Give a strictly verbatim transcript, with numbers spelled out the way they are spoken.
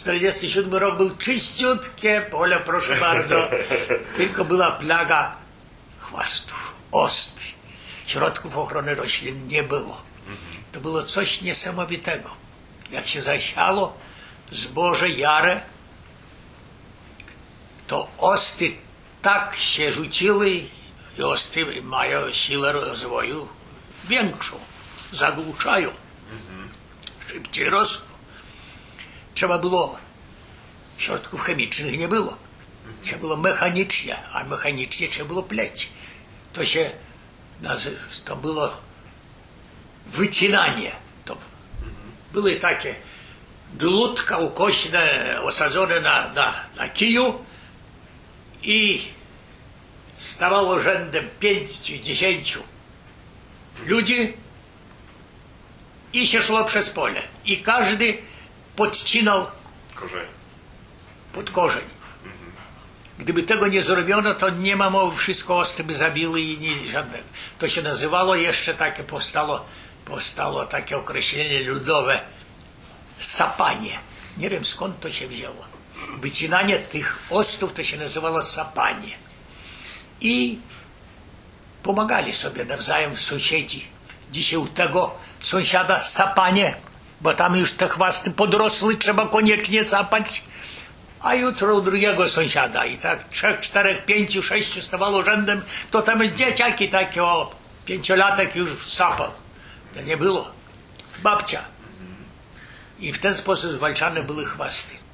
czterdziesty siódmy rok był czyściutkie pole, proszę bardzo. Tylko była plaga chwastów, ostry. Środków ochrony roślin nie było. To było coś niesamowitego. Jak się zasiało zboże jare, to osty tak się rzuciły i osty mają siłę rozwoju większą, zagłuszają, szybciej rosną. Trzeba było, środków chemicznych nie było. Trzeba było mechanicznie, a mechanicznie trzeba było pleć. To się, to było wycinanie. To były takie dłutka ukośne, osadzone na, na, na kiju i stawało rzędem pięciu, dziesięciu ludzi i się szło przez pole. I każdy podcinał korzeń. pod korzeń. Gdyby tego nie zrobiono, to nie ma mowy, wszystko ostre by zabiły i nie, żadne. To się nazywało jeszcze takie, powstało, powstało takie określenie ludowe, sapanie. Nie wiem skąd to się wzięło. Wycinanie tych ostów to się nazywało sapanie. I pomagali sobie nawzajem sąsiedzi. Dzisiaj u tego sąsiada sapanie, bo tam już te chwasty podrosły, trzeba koniecznie sapać. A jutro u drugiego sąsiada i tak trzech, czterech, pięciu, sześciu stawało rzędem, to tam dzieciaki takie, o, pięciolatek już sapał. To nie było. Babcia. I w ten sposób zwalczane były chwasty.